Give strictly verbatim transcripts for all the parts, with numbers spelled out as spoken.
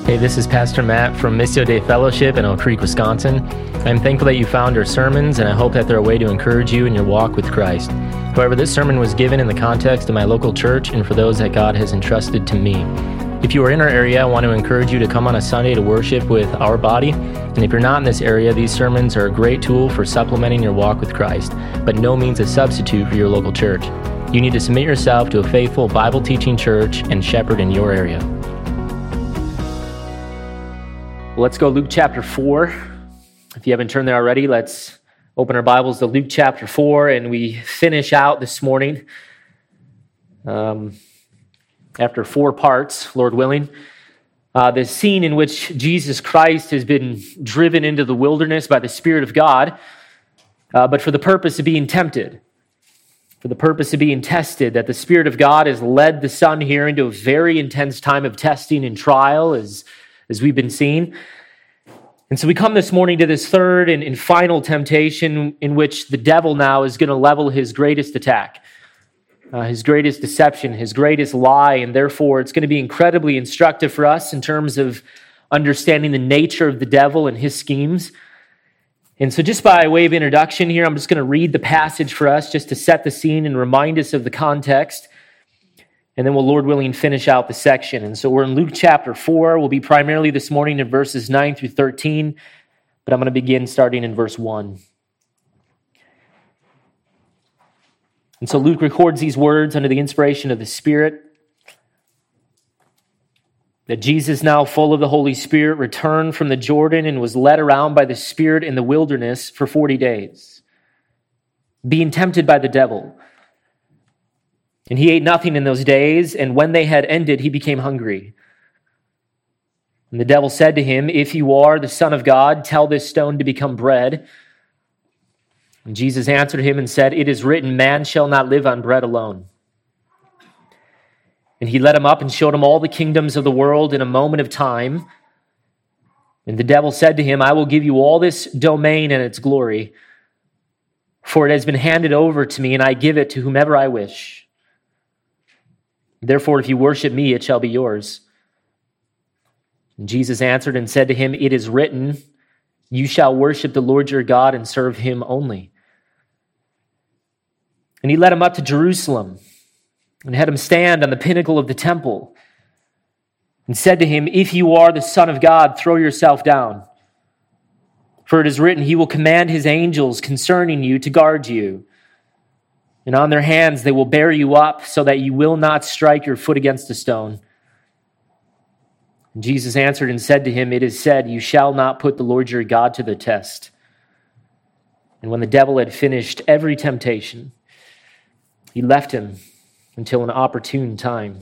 Hey, this is Pastor Matt from Missio Dei Fellowship in Oak Creek, Wisconsin. I'm thankful that you found our sermons, and I hope that they're a way to encourage you in your walk with Christ. However, this sermon was given in the context of my local church and for those that God has entrusted to me. If you are in our area, I want to encourage you to come on a Sunday to worship with our body. And if you're not in this area, these sermons are a great tool for supplementing your walk with Christ, but no means a substitute for your local church. You need to submit yourself to a faithful Bible-teaching church and shepherd in your area. Let's go Luke chapter four. If you haven't turned there already, let's open our Bibles to Luke chapter four, and we finish out this morning um, after four parts, Lord willing, uh, the scene in which Jesus Christ has been driven into the wilderness by the Spirit of God, uh, but for the purpose of being tempted, for the purpose of being tested, that the Spirit of God has led the Son here into a very intense time of testing and trial, as as we've been seeing. And so we come this morning to this third and, and final temptation in which the devil now is going to level his greatest attack, uh, his greatest deception, his greatest lie, and therefore it's going to be incredibly instructive for us in terms of understanding the nature of the devil and his schemes. And so just by way of introduction here, I'm just going to read the passage for us just to set the scene and remind us of the context. And then we'll, Lord willing, finish out the section. And so we're in Luke chapter four. We'll be primarily this morning in verses nine through thirteen, but I'm going to begin starting in verse one. And so Luke records these words under the inspiration of the Spirit, that Jesus, now full of the Holy Spirit, returned from the Jordan and was led around by the Spirit in the wilderness for forty days, being tempted by the devil. And he ate nothing in those days, and when they had ended, he became hungry. And the devil said to him, "If you are the Son of God, tell this stone to become bread." And Jesus answered him and said, "It is written, man shall not live on bread alone." And he led him up and showed him all the kingdoms of the world in a moment of time. And the devil said to him, "I will give you all this domain and its glory, for it has been handed over to me, and I give it to whomever I wish. Therefore, if you worship me, it shall be yours." And Jesus answered and said to him, "It is written, you shall worship the Lord your God and serve him only." And he led him up to Jerusalem and had him stand on the pinnacle of the temple and said to him, "If you are the Son of God, throw yourself down. For it is written, he will command his angels concerning you to guard you. And on their hands they will bear you up so that you will not strike your foot against a stone." And Jesus answered and said to him, "It is said, you shall not put the Lord your God to the test." And when the devil had finished every temptation, he left him until an opportune time.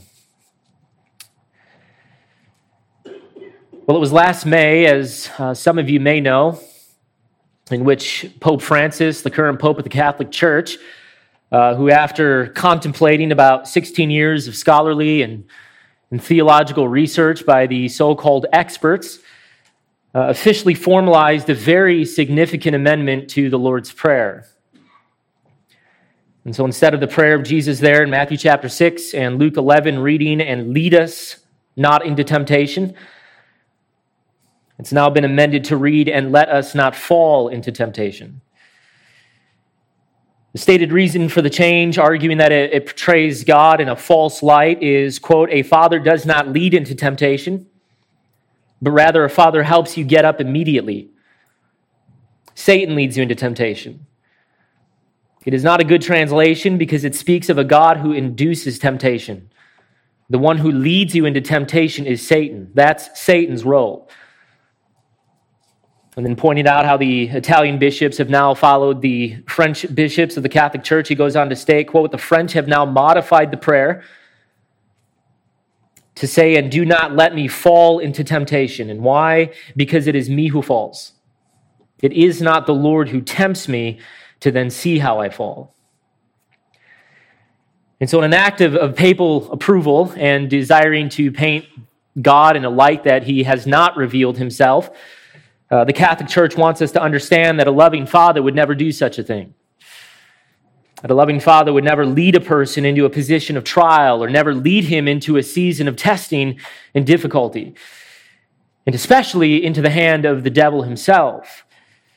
Well, it was last May, as uh, some of you may know, in which Pope Francis, the current Pope of the Catholic Church, Uh, who after contemplating about sixteen years of scholarly and, and theological research by the so-called experts, uh, officially formalized a very significant amendment to the Lord's Prayer. And so instead of the prayer of Jesus there in Matthew chapter six and Luke eleven reading, "and lead us not into temptation," it's now been amended to read, "and let us not fall into temptation." The stated reason for the change, arguing that it, it portrays God in a false light, is, quote, "A father does not lead into temptation, but rather a father helps you get up immediately. Satan leads you into temptation." It is not a good translation because it speaks of a God who induces temptation. The one who leads you into temptation is Satan. That's Satan's role. And then pointed out how the Italian bishops have now followed the French bishops of the Catholic Church. He goes on to state, quote, "The French have now modified the prayer to say, 'And do not let me fall into temptation.' And why? Because it is me who falls. It is not the Lord who tempts me to then see how I fall." And so in an act of, of papal approval and desiring to paint God in a light that he has not revealed himself, Uh, the Catholic Church wants us to understand that a loving father would never do such a thing. That a loving father would never lead a person into a position of trial or never lead him into a season of testing and difficulty. and especially into the hand of the devil himself.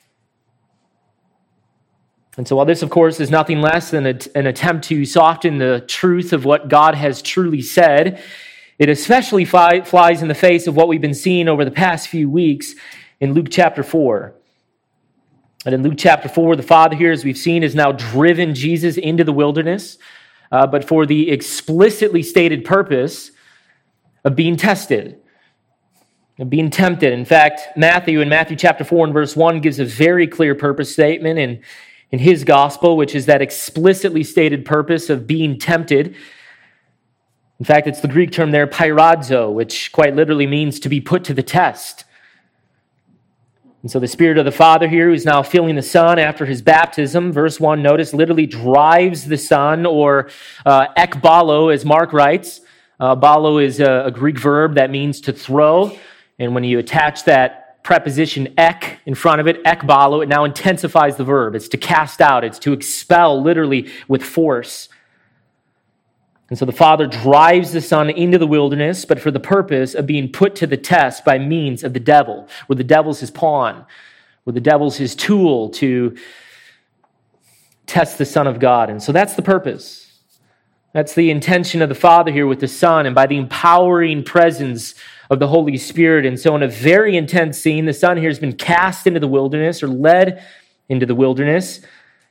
And so while this, of course, is nothing less than a, an attempt to soften the truth of what God has truly said, it especially fly, flies in the face of what we've been seeing over the past few weeks in Luke chapter four. And in Luke chapter four, the Father here, as we've seen, has now driven Jesus into the wilderness, uh, but for the explicitly stated purpose of being tested, of being tempted. In fact, Matthew, in Matthew chapter four and verse one, gives a very clear purpose statement in, in his gospel, which is that explicitly stated purpose of being tempted. In fact, it's the Greek term there, pyradzo, which quite literally means to be put to the test. And so the Spirit of the Father here, who's now filling the Son after his baptism, verse one, notice, literally drives the Son, or uh, ekbalo, as Mark writes. Uh, balo is a, a Greek verb that means to throw. And when you attach that preposition ek in front of it, ekbalo, it now intensifies the verb. It's to cast out. It's to expel, literally, with force. And so the Father drives the Son into the wilderness, but for the purpose of being put to the test by means of the devil, where the devil's his pawn, where the devil's his tool to test the Son of God. And so that's the purpose. That's the intention of the Father here with the Son, and by the empowering presence of the Holy Spirit. And so in a very intense scene, the Son here has been cast into the wilderness, or led into the wilderness,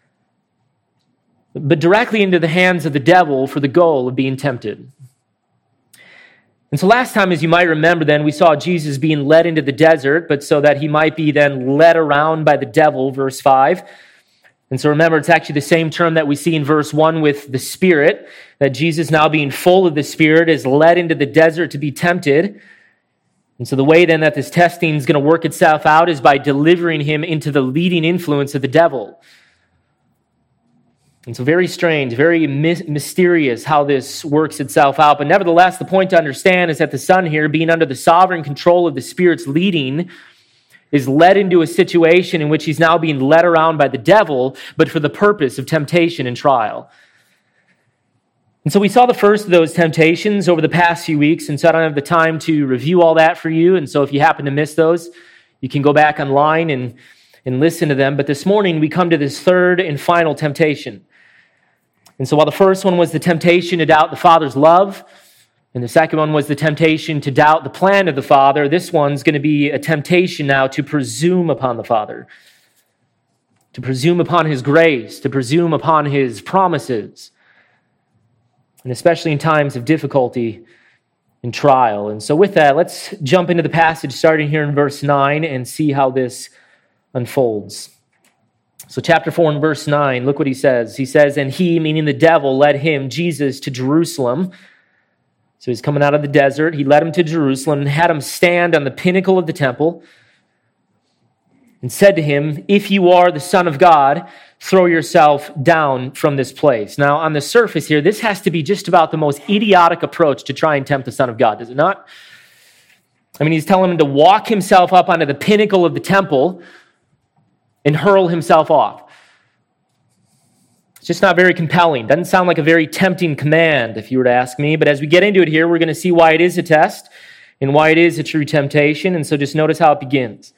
but directly into the hands of the devil for the goal of being tempted. And so last time, as you might remember then, we saw Jesus being led into the desert, but so that he might be then led around by the devil, verse five. And so remember, it's actually the same term that we see in verse one with the Spirit, that Jesus, now being full of the Spirit, is led into the desert to be tempted. And so the way then that this testing is going to work itself out is by delivering him into the leading influence of the devil. And so very strange, very my- mysterious how this works itself out. But nevertheless, the point to understand is that the Son here, being under the sovereign control of the Spirit's leading, is led into a situation in which he's now being led around by the devil, but for the purpose of temptation and trial. And so we saw the first of those temptations over the past few weeks, and so I don't have the time to review all that for you. And so if you happen to miss those, you can go back online and, and listen to them. But this morning, we come to this third and final temptation. And so while the first one was the temptation to doubt the Father's love, and the second one was the temptation to doubt the plan of the Father, this one's going to be a temptation now to presume upon the Father, to presume upon his grace, to presume upon his promises, and especially in times of difficulty and trial. And so with that, let's jump into the passage starting here in verse nine and see how this unfolds. So chapter four and verse nine, look what he says. He says, and he, meaning the devil, led him, Jesus, to Jerusalem. So he's coming out of the desert. He led him to Jerusalem and had him stand on the pinnacle of the temple and said to him, if you are the Son of God, throw yourself down from this place. Now, on the surface here, this has to be just about the most idiotic approach to try and tempt the Son of God, does it not? I mean, he's telling him to walk himself up onto the pinnacle of the temple and hurl himself off. It's just not very compelling. Doesn't sound like a very tempting command, if you were to ask me. But as we get into it here, we're going to see why it is a test and why it is a true temptation. And so just notice how it begins.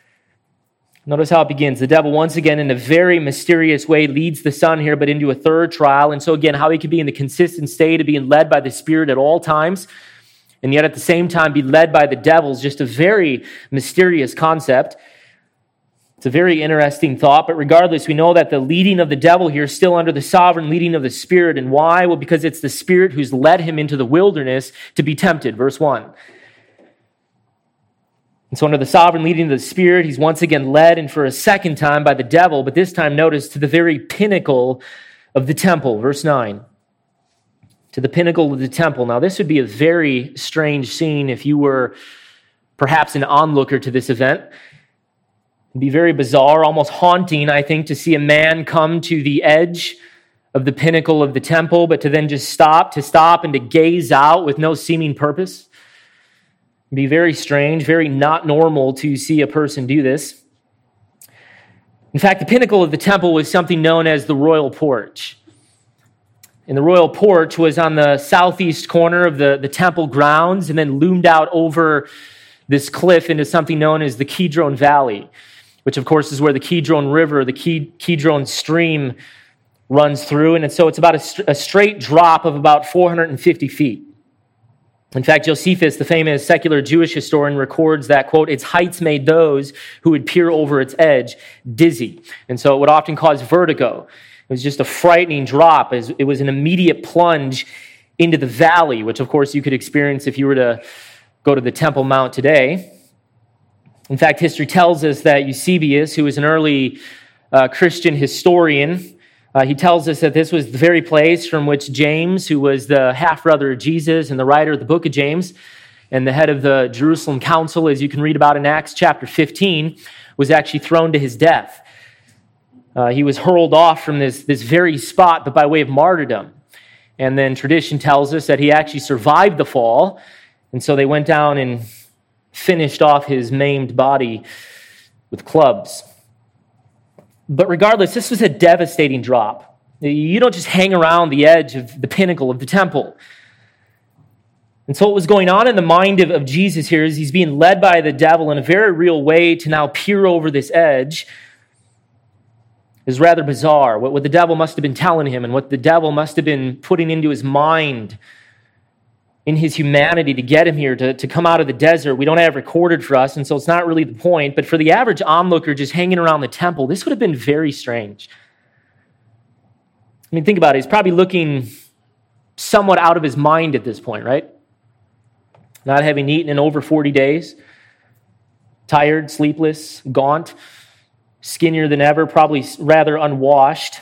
Notice how it begins. The devil, once again, in a very mysterious way, leads the Son here, but into a third trial. And so again, how he could be in the consistent state of being led by the Spirit at all times, and yet at the same time be led by the devil, is just a very mysterious concept. It's a very interesting thought, but regardless, we know that the leading of the devil here is still under the sovereign leading of the Spirit. And why? Well, because it's the Spirit who's led him into the wilderness to be tempted. Verse one. And so under the sovereign leading of the Spirit, he's once again led, and for a second time by the devil, but this time, notice, to the very pinnacle of the temple. Verse nine. To the pinnacle of the temple. Now, this would be a very strange scene if you were perhaps an onlooker to this event. It'd be very bizarre, almost haunting, I think, to see a man come to the edge of the pinnacle of the temple, but to then just stop, to stop and to gaze out with no seeming purpose. It'd be very strange, very not normal to see a person do this. In fact, the pinnacle of the temple was something known as the royal porch. And the royal porch was on the southeast corner of the, the temple grounds and then loomed out over this cliff into something known as the Kidron Valley, which of course is where the Kidron River, the Kidron stream runs through. And so it's about a, a straight drop of about four hundred fifty feet. In fact, Josephus, the famous secular Jewish historian, records that, quote, its heights made those who would peer over its edge dizzy. And so it would often cause vertigo. It was just a frightening drop. It was an immediate plunge into the valley, which of course you could experience if you were to go to the Temple Mount today. In fact, history tells us that Eusebius, who was an early uh, Christian historian, Uh, he tells us that this was the very place from which James, who was the half-brother of Jesus and the writer of the book of James, and the head of the Jerusalem council, as you can read about in Acts chapter fifteen, was actually thrown to his death. Uh, he was hurled off from this, this very spot, but by way of martyrdom. And then tradition tells us that he actually survived the fall, and so they went down and finished off his maimed body with clubs. But regardless, this was a devastating drop. You don't just hang around the edge of the pinnacle of the temple. And so what was going on in the mind of, of Jesus here is he's being led by the devil in a very real way to now peer over this edge is rather bizarre. What, what the devil must have been telling him and what the devil must have been putting into his mind in his humanity to get him here, to, to come out of the desert. We don't have recorded for us, and so it's not really the point. But for the average onlooker just hanging around the temple, this would have been very strange. I mean, think about it. He's probably looking somewhat out of his mind at this point, right? Not having eaten in over forty days, tired, sleepless, gaunt, skinnier than ever, probably rather unwashed.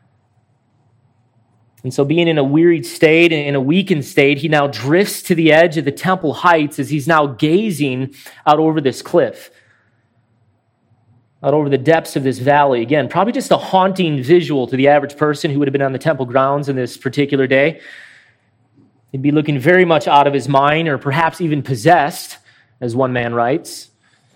And so being in a wearied state, in a weakened state, he now drifts to the edge of the temple heights as he's now gazing out over this cliff, out over the depths of this valley. Again, probably just a haunting visual to the average person who would have been on the temple grounds in this particular day. He'd be looking very much out of his mind, or perhaps even possessed, as one man writes.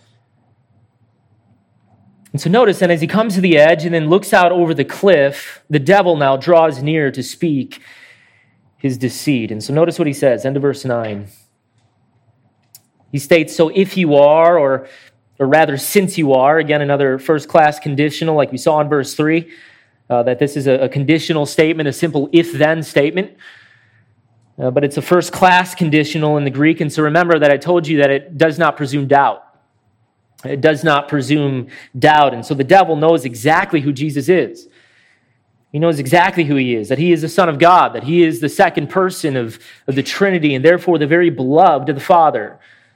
And so notice, and as he comes to the edge and then looks out over the cliff, the devil now draws near to speak his deceit. And so notice what he says, end of verse nine. He states, so if you are, or, or rather since you are, again, another first-class conditional, like we saw in verse three, uh, that this is a, a conditional statement, a simple if-then statement. Uh, but it's a first-class conditional in the Greek. And so remember that I told you that it does not presume doubt. It does not presume doubt. And so the devil knows exactly who Jesus is. He knows exactly who he is, that he is the Son of God, that he is the second person of, of the Trinity, and therefore the very beloved of the Father.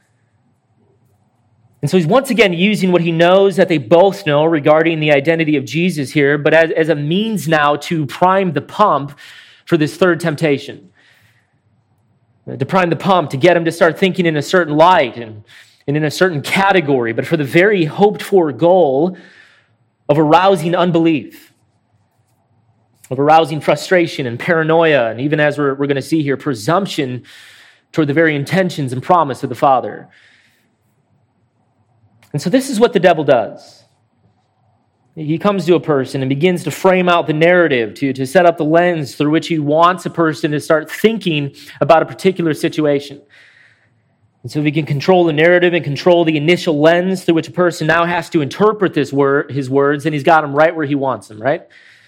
And so he's once again using what he knows that they both know regarding the identity of Jesus here, but as, as a means now to prime the pump for this third temptation. To prime the pump, to get him to start thinking in a certain light and and in a certain category, but for the very hoped-for goal of arousing unbelief, of arousing frustration and paranoia, and even as we're, we're going to see here, presumption toward the very intentions and promise of the Father. And so this is what the devil does. He comes to a person and begins to frame out the narrative, to, to set up the lens through which he wants a person to start thinking about a particular situation. And so if he can control the narrative and control the initial lens through which a person now has to interpret this word, his words, then he's got them right where he wants them, right?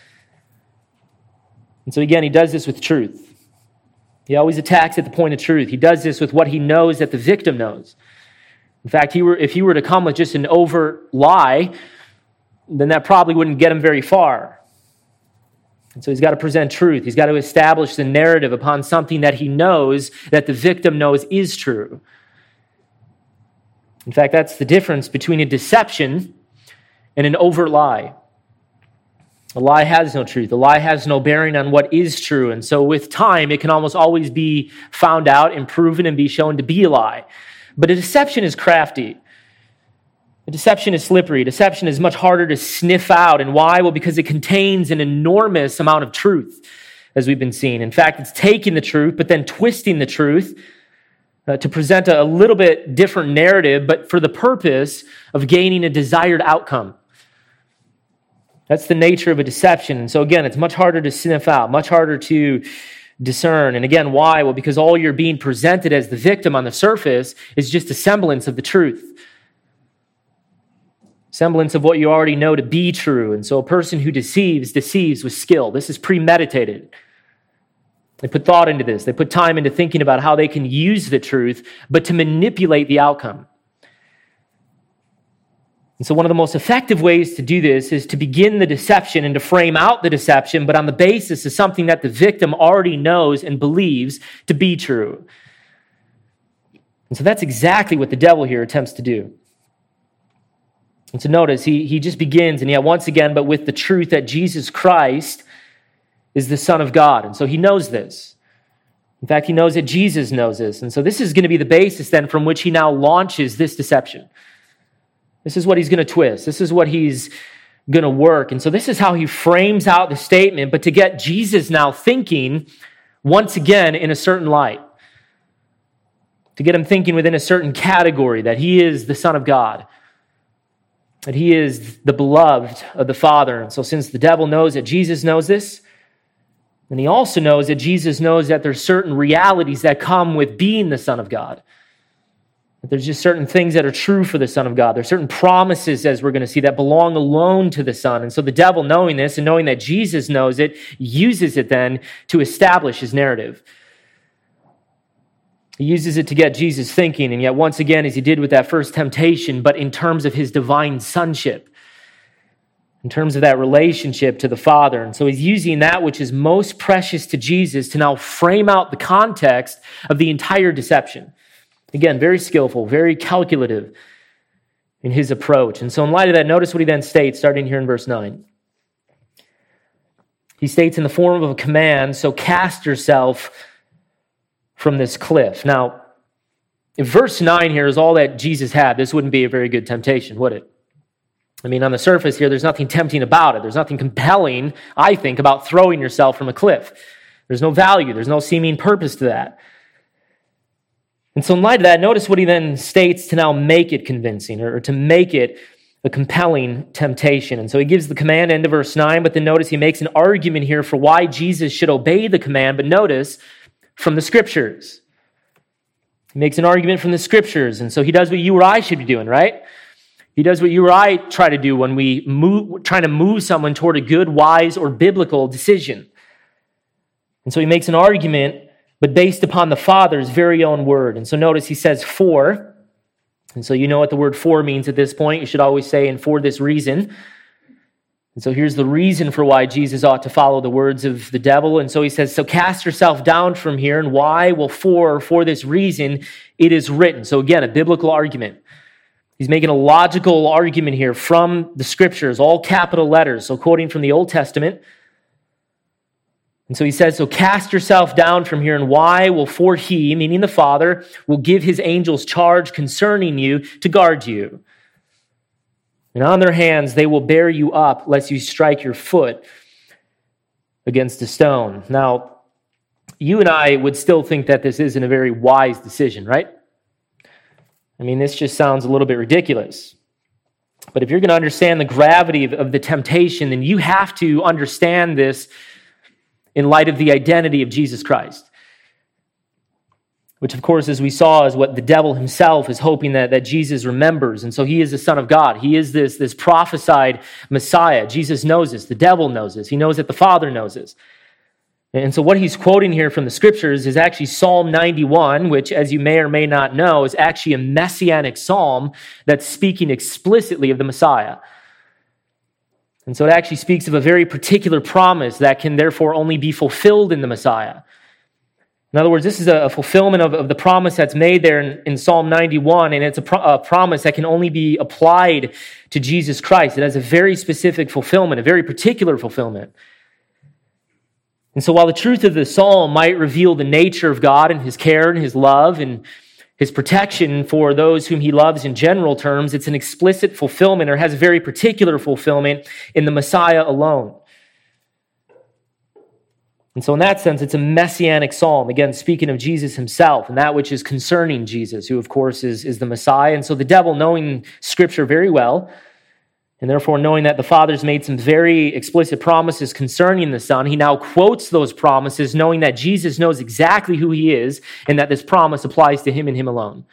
And so again, he does this with truth. He always attacks at the point of truth. He does this with what he knows that the victim knows. In fact, he were, if he were to come with just an overt lie, then that probably wouldn't get him very far. And so he's got to present truth. He's got to establish the narrative upon something that he knows that the victim knows is true. In fact, that's the difference between a deception and an overt lie. A lie has no truth. A lie has no bearing on what is true. And so with time, it can almost always be found out and proven and be shown to be a lie. But a deception is crafty. A deception is slippery. Deception is much harder to sniff out. And why? Well, because it contains an enormous amount of truth, as we've been seeing. In fact, it's taking the truth, but then twisting the truth Uh, to present a, a little bit different narrative, but for the purpose of gaining a desired outcome. That's the nature of a deception. And so again, it's much harder to sniff out, much harder to discern. And again, why? Well, because all you're being presented as the victim on the surface is just a semblance of the truth. Semblance of what you already know to be true. And so a person who deceives, deceives with skill. This is premeditated. They put thought into this. They put time into thinking about how they can use the truth, but to manipulate the outcome. And so one of the most effective ways to do this is to begin the deception and to frame out the deception, but on the basis of something that the victim already knows and believes to be true. And so that's exactly what the devil here attempts to do. And so notice, he, he just begins, and yet once again, but with the truth that Jesus Christ is the Son of God. And so he knows this. In fact, he knows that Jesus knows this. And so this is going to be the basis then from which he now launches this deception. This is what he's going to twist. This is what he's going to work. And so this is how he frames out the statement, but to get Jesus now thinking once again in a certain light. To get him thinking within a certain category that he is the Son of God. That he is the beloved of the Father. And so since the devil knows that Jesus knows this, then he also knows that Jesus knows that there's certain realities that come with being the Son of God. That there's just certain things that are true for the Son of God. There's certain promises, as we're going to see, that belong alone to the Son. And so the devil, knowing this and knowing that Jesus knows it, uses it then to establish his narrative. He uses it to get Jesus thinking, and yet once again, as he did with that first temptation, but in terms of his divine sonship, in terms of that relationship to the Father. And so he's using that which is most precious to Jesus to now frame out the context of the entire deception. Again, very skillful, very calculative in his approach. And so in light of that, notice what he then states, starting here in verse nine. He states in the form of a command, so cast yourself from this cliff. Now, if verse nine here is all that Jesus had, this wouldn't be a very good temptation, would it? I mean, on the surface here, there's nothing tempting about it. There's nothing compelling, I think, about throwing yourself from a cliff. There's no value. There's no seeming purpose to that. And so in light of that, notice what he then states to now make it convincing or to make it a compelling temptation. And so he gives the command, end of verse nine, but then notice he makes an argument here for why Jesus should obey the command, but notice, from the Scriptures. He makes an argument from the Scriptures, and so he does what you or I should be doing, right? He does what you or I try to do when we move, trying to move someone toward a good, wise, or biblical decision. And so he makes an argument, but based upon the Father's very own word. And so notice he says for, and so you know what the word for means at this point. You should always say, and for this reason. And so here's the reason for why Jesus ought to follow the words of the devil. And so he says, so cast yourself down from here. And why? Well, for, for this reason, it is written. So again, a biblical argument. He's making a logical argument here from the Scriptures, all capital letters. So quoting from the Old Testament. And so he says, so cast yourself down from here. And why? Well, for he, meaning the Father, will give his angels charge concerning you to guard you. And on their hands they will bear you up, lest you strike your foot against a stone. Now, you and I would still think that this isn't a very wise decision, right? I mean, this just sounds a little bit ridiculous. But if you're going to understand the gravity of, of the temptation, then you have to understand this in light of the identity of Jesus Christ. Which, of course, as we saw, is what the devil himself is hoping that, that Jesus remembers. And so he is the Son of God. He is this, this prophesied Messiah. Jesus knows this. The devil knows this. He knows that the Father knows this. And so what he's quoting here from the Scriptures is actually Psalm ninety-one, which, as you may or may not know, is actually a messianic psalm that's speaking explicitly of the Messiah. And so it actually speaks of a very particular promise that can therefore only be fulfilled in the Messiah. In other words, this is a fulfillment of, of the promise that's made there in, in Psalm ninety-one, and it's a, pro, a promise that can only be applied to Jesus Christ. It has a very specific fulfillment, a very particular fulfillment. And so while the truth of the psalm might reveal the nature of God and his care and his love and his protection for those whom he loves in general terms, it's an explicit fulfillment or has a very particular fulfillment in the Messiah alone. And so in that sense, it's a messianic psalm, again, speaking of Jesus himself and that which is concerning Jesus, who of course is, is the Messiah. And so the devil, knowing Scripture very well, And therefore, knowing that the Father's made some very explicit promises concerning the Son, he now quotes those promises, knowing that Jesus knows exactly who he is and that this promise applies to him and him alone.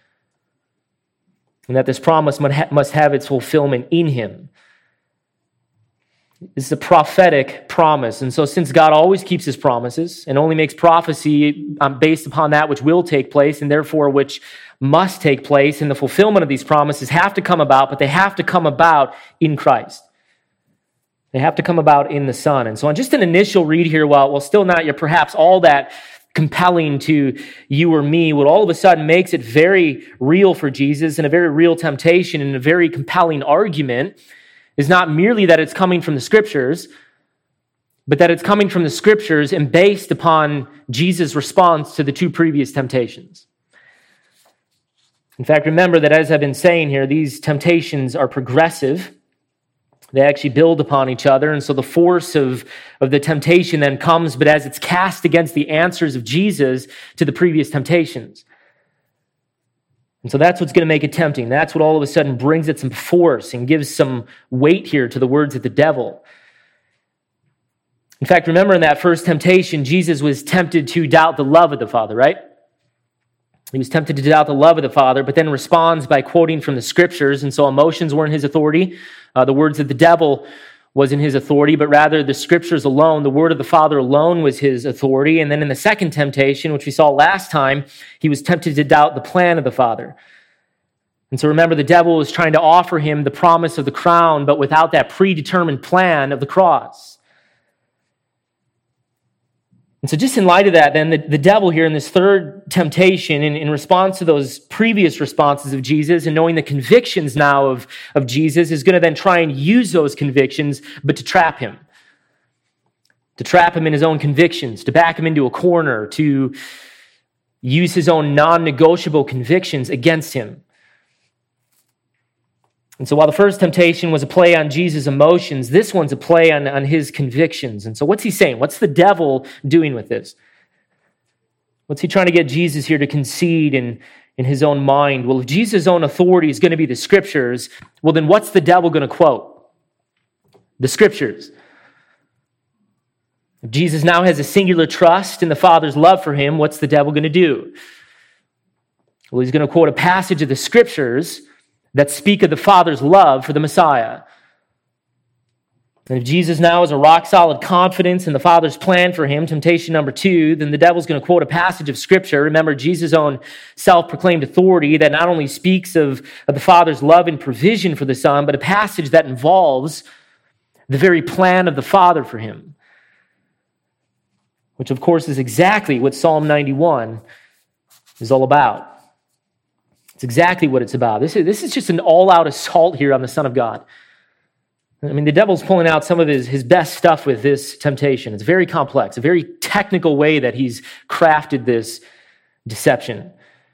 And that this promise must have its fulfillment in him. This is a prophetic promise. And so since God always keeps his promises and only makes prophecy based upon that which will take place and therefore which must take place, and the fulfillment of these promises have to come about, but they have to come about in Christ. They have to come about in the Son. And so on just an initial read here, while, while still not yet perhaps all that compelling to you or me, what all of a sudden makes it very real for Jesus and a very real temptation and a very compelling argument is not merely that it's coming from the Scriptures, but that it's coming from the Scriptures and based upon Jesus' response to the two previous temptations. In fact, remember that as I've been saying here, these temptations are progressive. They actually build upon each other, and so the force of, of the temptation then comes, but as it's cast against the answers of Jesus to the previous temptations. And so that's what's going to make it tempting. That's what all of a sudden brings it some force and gives some weight here to the words of the devil. In fact, remember in that first temptation, Jesus was tempted to doubt the love of the Father, right? He was tempted to doubt the love of the Father, but then responds by quoting from the Scriptures. And so emotions were in his authority. Uh, the words of the devil was in his authority, but rather the Scriptures alone, the word of the Father alone was his authority. And then in the second temptation, which we saw last time, he was tempted to doubt the plan of the Father. And so remember, the devil was trying to offer him the promise of the crown, but without that predetermined plan of the cross. And so just in light of that, then the, the devil here in this third temptation, in, in response to those previous responses of Jesus and knowing the convictions now of, of Jesus, is going to then try and use those convictions, but to trap him. To trap him in his own convictions, to back him into a corner, to use his own non-negotiable convictions against him. And so while the first temptation was a play on Jesus' emotions, this one's a play on, on his convictions. And so what's he saying? What's the devil doing with this? What's he trying to get Jesus here to concede in, in his own mind? Well, if Jesus' own authority is going to be the Scriptures, well, then what's the devil going to quote? The Scriptures. If Jesus now has a singular trust in the Father's love for him, what's the devil going to do? Well, he's going to quote a passage of the Scriptures that speak of the Father's love for the Messiah. And if Jesus now has a rock-solid confidence in the Father's plan for him, temptation number two, then the devil's going to quote a passage of Scripture. Remember, Jesus' own self-proclaimed authority that not only speaks of, of the Father's love and provision for the Son, but a passage that involves the very plan of the Father for him, which, of course, is exactly what Psalm ninety-one is all about. It's exactly what it's about. This is, this is just an all-out assault here on the Son of God. I mean, the devil's pulling out some of his, his best stuff with this temptation. It's very complex, a very technical way that he's crafted this deception.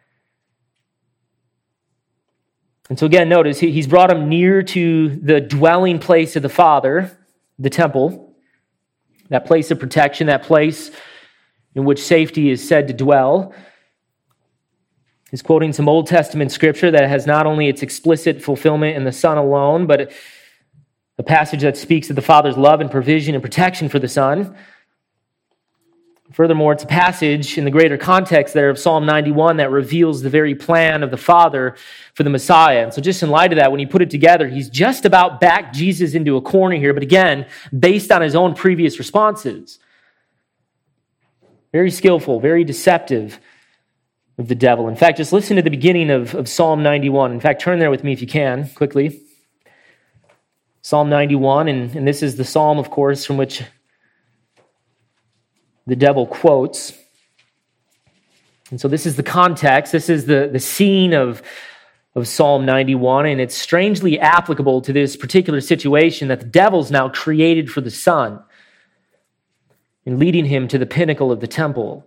And so again, notice he, he's brought him near to the dwelling place of the Father, the temple, that place of protection, that place in which safety is said to dwell. He's quoting some Old Testament scripture that has not only its explicit fulfillment in the Son alone, but a passage that speaks of the Father's love and provision and protection for the Son. Furthermore, it's a passage in the greater context there of Psalm ninety-one that reveals the very plan of the Father for the Messiah. And so just in light of that, when you put it together, he's just about backed Jesus into a corner here, but again, based on his own previous responses. Very skillful, very deceptive of the devil. In fact, just listen to the beginning of, of Psalm ninety-one. In fact, turn there with me if you can, quickly. Psalm ninety-one, and, and this is the psalm, of course, from which the devil quotes. And so this is the context. This is the, the scene of, of Psalm ninety-one, and it's strangely applicable to this particular situation that the devil's now created for the Son in leading him to the pinnacle of the temple.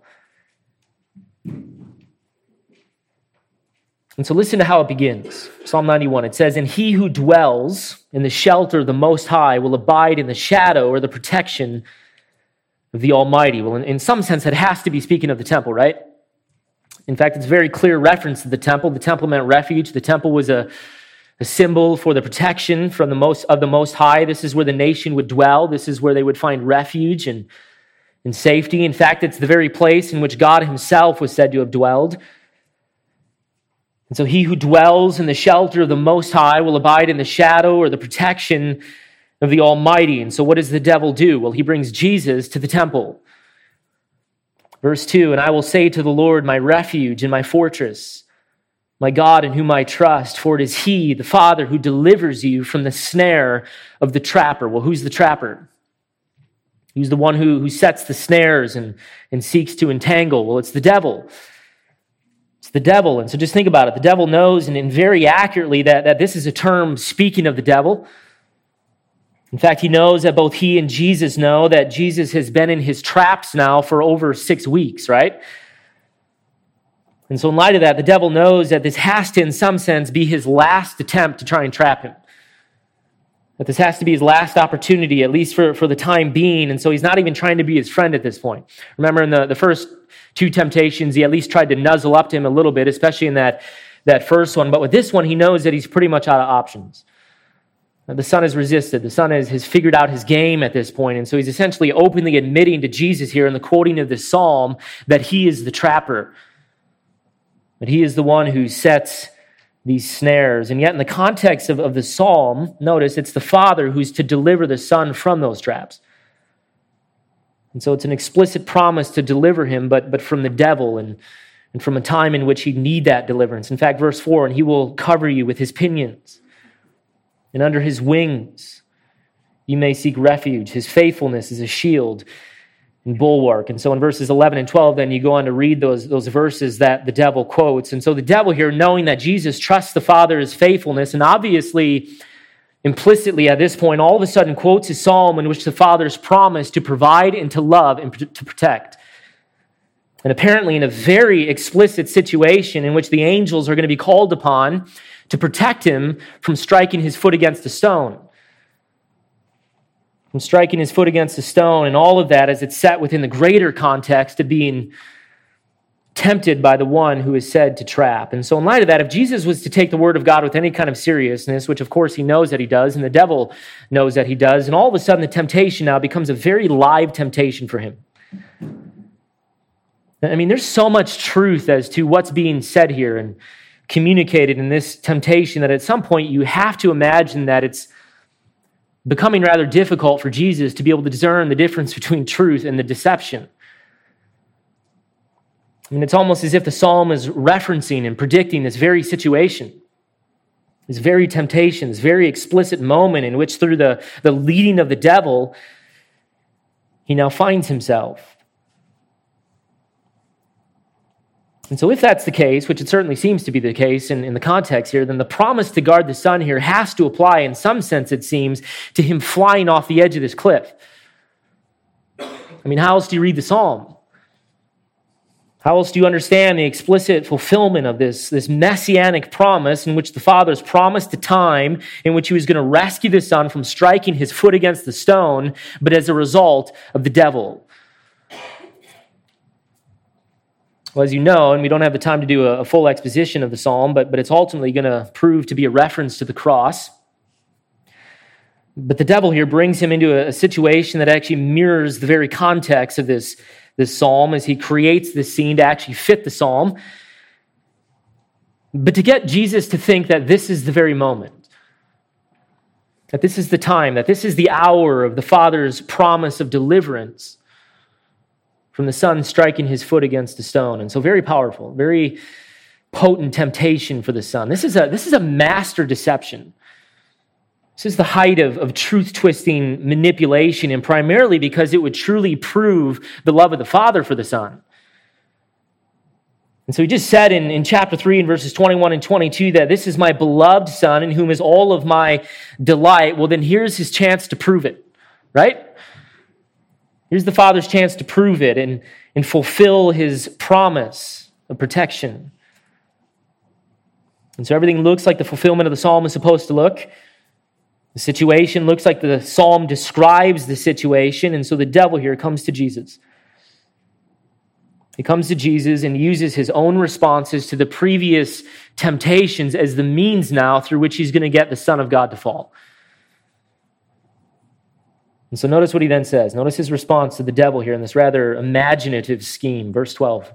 And so listen to how it begins. Psalm ninety-one, it says, "And he who dwells in the shelter of the Most High will abide in the shadow or the protection of the Almighty." Well, in, in some sense, it has to be speaking of the temple, right? In fact, it's a very clear reference to the temple. The temple meant refuge. The temple was a, a symbol for the protection from the most of the Most High. This is where the nation would dwell. This is where they would find refuge and, and safety. In fact, it's the very place in which God himself was said to have dwelled. And so he who dwells in the shelter of the Most High will abide in the shadow or the protection of the Almighty. And so what does the devil do? Well, he brings Jesus to the temple. Verse two, and I will say to the Lord, my refuge and my fortress, my God in whom I trust, for it is he, the Father, who delivers you from the snare of the trapper. Well, who's the trapper? Who's the one who, who sets the snares and, and seeks to entangle? Well, it's the devil. It's the devil. And so just think about it. The devil knows, and, and very accurately, that, that this is a term speaking of the devil. In fact, he knows that both he and Jesus know that Jesus has been in his traps now for over six weeks, right? And so in light of that, the devil knows that this has to, in some sense, be his last attempt to try and trap him. That this has to be his last opportunity, at least for, for the time being. And so he's not even trying to be his friend at this point. Remember in the, the first two temptations, he at least tried to nuzzle up to him a little bit, especially in that, that first one. But with this one, he knows that he's pretty much out of options. The son has resisted. The son has, has figured out his game at this point. And so he's essentially openly admitting to Jesus here in the quoting of this psalm that he is the trapper. That he is the one who sets these snares. And yet in the context of, of the psalm, notice it's the Father who's to deliver the Son from those traps. And so it's an explicit promise to deliver him, but, but from the devil and, and from a time in which he'd need that deliverance. In fact, verse four, and he will cover you with his pinions. And under his wings, you may seek refuge. His faithfulness is a shield and bulwark. And so in verses eleven and twelve, then you go on to read those, those verses that the devil quotes. And so the devil here, knowing that Jesus trusts the Father's faithfulness, and obviously, implicitly at this point, all of a sudden quotes a psalm in which the Father's promised to provide and to love and to protect. And apparently in a very explicit situation in which the angels are going to be called upon to protect him from striking his foot against a stone. From striking his foot against a stone, and all of that as it's set within the greater context of being tempted by the one who is said to trap. And so in light of that, if Jesus was to take the word of God with any kind of seriousness, which of course he knows that he does, and the devil knows that he does, and all of a sudden the temptation now becomes a very live temptation for him. I mean, there's so much truth as to what's being said here and communicated in this temptation that at some point you have to imagine that it's becoming rather difficult for Jesus to be able to discern the difference between truth and the deception. I mean, it's almost as if the psalm is referencing and predicting this very situation, this very temptation, this very explicit moment in which through the, the leading of the devil, he now finds himself. And so if that's the case, which it certainly seems to be the case in, in the context here, then the promise to guard the Son here has to apply in some sense, it seems, to him flying off the edge of this cliff. I mean, how else do you read the psalm? How else do you understand the explicit fulfillment of this, this messianic promise in which the Father's promised a time in which he was going to rescue the Son from striking his foot against the stone, but as a result of the devil? Well, as you know, and we don't have the time to do a, a full exposition of the psalm, but, but it's ultimately going to prove to be a reference to the cross. But the devil here brings him into a, a situation that actually mirrors the very context of this, this psalm as he creates this scene to actually fit the psalm. But to get Jesus to think that this is the very moment, that this is the time, that this is the hour of the Father's promise of deliverance from the Son striking his foot against a stone. And so very powerful, very potent temptation for the Son. This is a, this is a master deception. This is the height of, of truth-twisting manipulation, and primarily because it would truly prove the love of the Father for the Son. And so he just said in, in chapter three in verses twenty-one and twenty-two that this is my beloved Son in whom is all of my delight. Well, then here's his chance to prove it, right? Here's the Father's chance to prove it and, and fulfill his promise of protection. And so everything looks like the fulfillment of the psalm is supposed to look. The situation looks like the psalm describes the situation, and so the devil here comes to Jesus. He comes to Jesus and uses his own responses to the previous temptations as the means now through which he's going to get the Son of God to fall. And so notice what he then says. Notice his response to the devil here in this rather imaginative scheme. Verse twelve.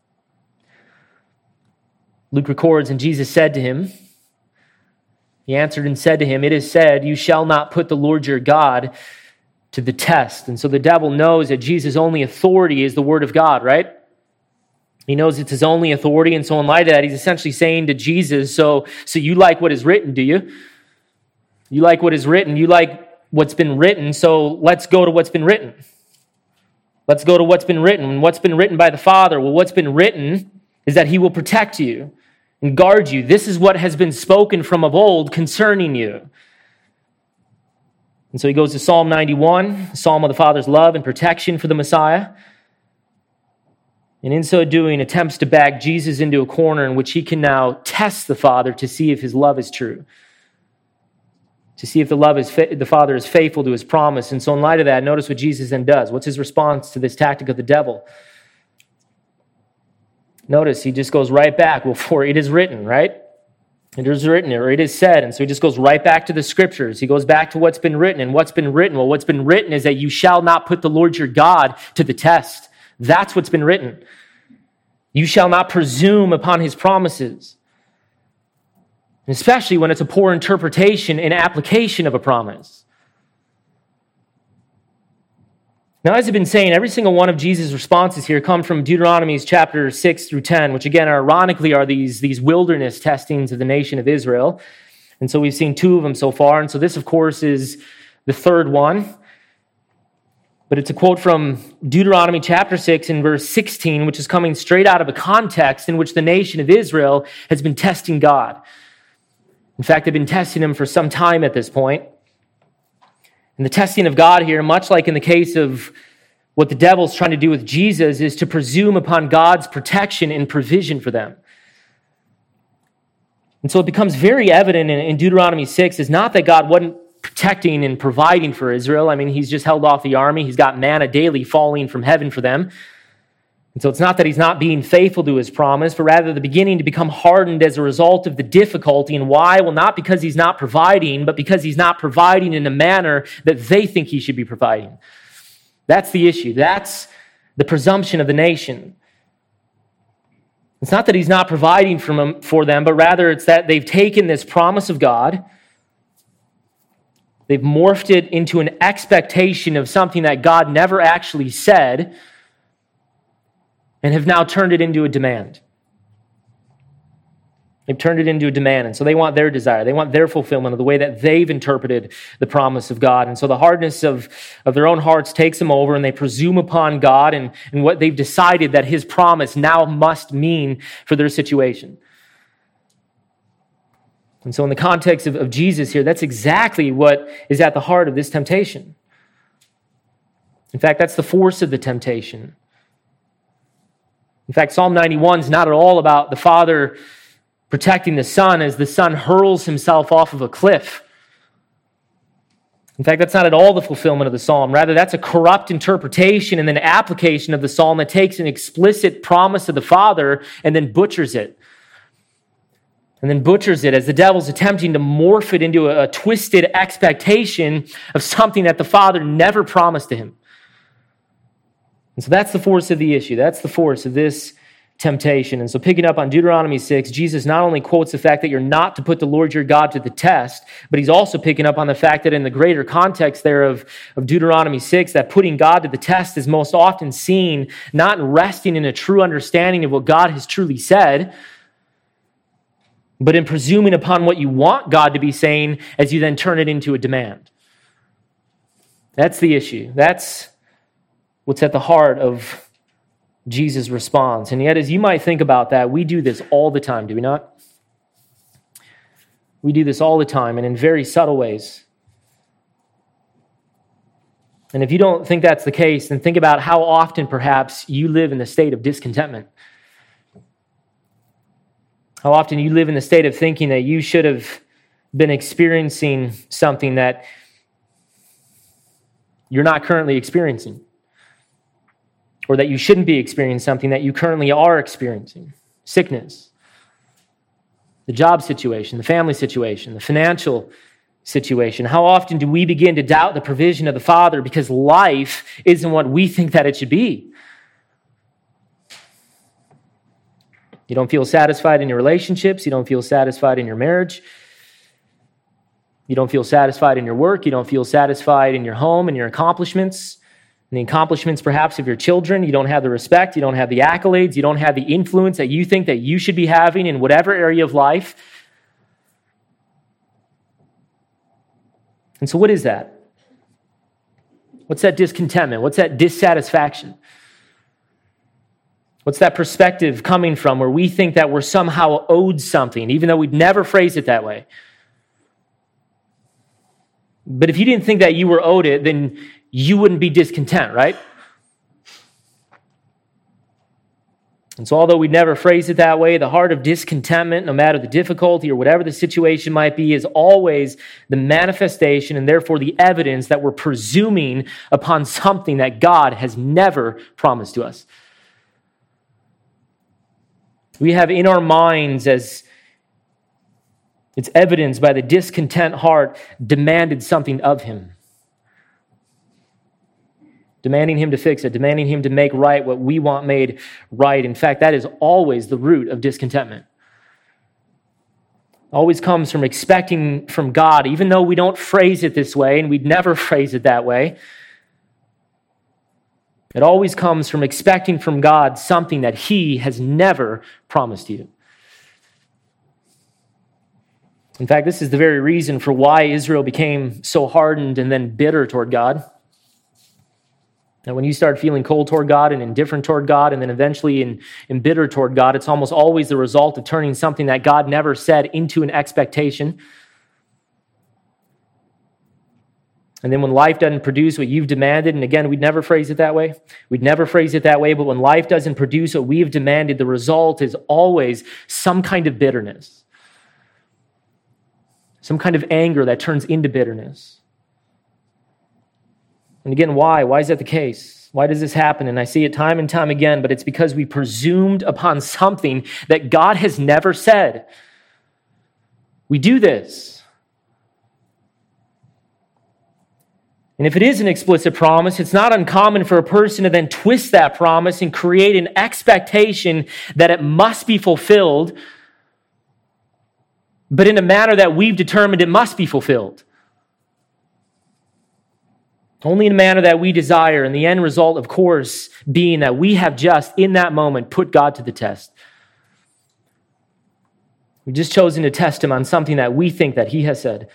Luke records, and Jesus said to him, he answered and said to him, "It is said, you shall not put the Lord your God to the test." And so the devil knows that Jesus' only authority is the word of God, right? He knows it's his only authority, and so in light of that, he's essentially saying to Jesus, so, so you like what is written, do you? You like what is written, you like what's been written, so let's go to what's been written. Let's go to what's been written. And what's been written by the Father? Well, what's been written is that he will protect you and guard you. This is what has been spoken from of old concerning you. And so he goes to Psalm ninety-one, a psalm of the Father's love and protection for the Messiah. And in so doing, attempts to back Jesus into a corner in which he can now test the Father to see if his love is true, to see if the love is fa- the Father is faithful to his promise. And so in light of that, notice what Jesus then does. What's his response to this tactic of the devil? Notice he just goes right back. Well, for it is written, right? It is written, or it is said. And so he just goes right back to the scriptures. He goes back to what's been written. And what's been written? Well, what's been written is that you shall not put the Lord your God to the test. That's what's been written. You shall not presume upon his promises. Especially when it's a poor interpretation and application of a promise. Now, as I've been saying, every single one of Jesus' responses here come from Deuteronomy's chapter six through ten, which again, ironically, are these, these wilderness testings of the nation of Israel. And so we've seen two of them so far. And so this, of course, is the third one. But it's a quote from Deuteronomy chapter six and verse sixteen, which is coming straight out of a context in which the nation of Israel has been testing God. In fact, they've been testing him for some time at this point. And the testing of God here, much like in the case of what the devil's trying to do with Jesus, is to presume upon God's protection and provision for them. And so it becomes very evident in, in Deuteronomy six is not that God wasn't protecting and providing for Israel. I mean, he's just held off the army. He's got manna daily falling from heaven for them. And so it's not that he's not being faithful to his promise, but rather the beginning to become hardened as a result of the difficulty. And why? Well, not because he's not providing, but because he's not providing in a manner that they think he should be providing. That's the issue. That's the presumption of the nation. It's not that he's not providing for them, for them, but rather it's that they've taken this promise of God, they've morphed it into an expectation of something that God never actually said, and have now turned it into a demand. They've turned it into a demand, and so they want their desire. They want their fulfillment of the way that they've interpreted the promise of God. And so the hardness of, of their own hearts takes them over, and they presume upon God and, and what they've decided that his promise now must mean for their situation. And so in the context of, of Jesus here, that's exactly what is at the heart of this temptation. In fact, that's the force of the temptation. In fact, Psalm ninety-one is not at all about the Father protecting the Son as the Son hurls himself off of a cliff. In fact, that's not at all the fulfillment of the Psalm. Rather, that's a corrupt interpretation and then application of the Psalm that takes an explicit promise of the Father and then butchers it. And then butchers it as the devil's attempting to morph it into a, a twisted expectation of something that the Father never promised to him. And so that's the force of the issue. That's the force of this temptation. And so picking up on Deuteronomy six, Jesus not only quotes the fact that you're not to put the Lord your God to the test, but he's also picking up on the fact that in the greater context there of, of Deuteronomy six, that putting God to the test is most often seen not in resting in a true understanding of what God has truly said, but in presuming upon what you want God to be saying as you then turn it into a demand. That's the issue. That's what's at the heart of Jesus' response. And yet, as you might think about that, we do this all the time, do we not? We do this all the time and in very subtle ways. And if you don't think that's the case, then think about how often perhaps you live in the state of discontentment. How often you live in the state of thinking that you should have been experiencing something that you're not currently experiencing. or that you shouldn't be experiencing something that you currently are experiencing. Sickness, the job situation, the family situation, the financial situation. How often do we begin to doubt the provision of the Father because life isn't what we think that it should be? You don't feel satisfied in your relationships. You don't feel satisfied in your marriage. You don't feel satisfied in your work. You don't feel satisfied in your home and your accomplishments. And the accomplishments perhaps of your children. You don't have the respect. You don't have the accolades. You don't have the influence that you think that you should be having in whatever area of life. And so what is that? What's that discontentment? What's that dissatisfaction? What's that perspective coming from where we think that we're somehow owed something, even though we'd never phrase it that way? But if you didn't think that you were owed it, then you wouldn't be discontent, right? And so although we'd never phrase it that way, the heart of discontentment, no matter the difficulty or whatever the situation might be, is always the manifestation and therefore the evidence that we're presuming upon something that God has never promised to us. We have in our minds, as it's evidenced by the discontent heart, demanded something of him. Demanding him to fix it, demanding him to make right what we want made right. In fact, that is always the root of discontentment. Always comes from expecting from God, even though we don't phrase it this way, and we'd never phrase it that way. It always comes from expecting from God something that he has never promised you. In fact, this is the very reason for why Israel became so hardened and then bitter toward God. And when you start feeling cold toward God and indifferent toward God and then eventually in, embittered toward God, it's almost always the result of turning something that God never said into an expectation. And then when life doesn't produce what you've demanded, and again, we'd never phrase it that way. We'd never phrase it that way, but when life doesn't produce what we've demanded, the result is always some kind of bitterness. Some kind of anger that turns into bitterness. And again, why? Why is that the case? Why does this happen? And I see it time and time again, but it's because we presumed upon something that God has never said. We do this. And if it is an explicit promise, it's not uncommon for a person to then twist that promise and create an expectation that it must be fulfilled, but in a manner that we've determined it must be fulfilled. Only in a manner that we desire, and the end result, of course, being that we have just, in that moment, put God to the test. We've just chosen to test him on something that we think that he has said.